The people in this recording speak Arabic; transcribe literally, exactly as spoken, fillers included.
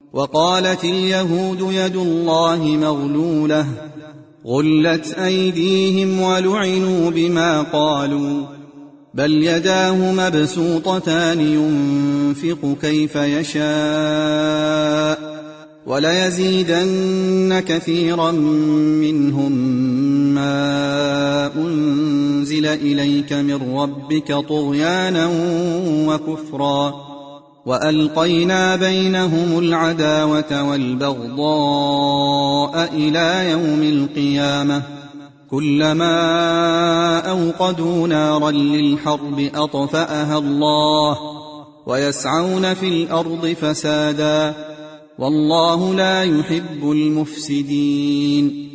وقالت اليهود يد الله مغلولة غلت أيديهم ولعنوا بما قالوا بل يداه مبسوطتان ينفق كيف يشاء وليزيدن كثيرا منهم ما أنزل إليك من ربك طغيانا وكفرا وألقينا بينهم العداوة والبغضاء إلى يوم القيامة كلما أوقدوا نارا للحرب أطفأها الله ويسعون في الأرض فسادا والله لا يحب المفسدين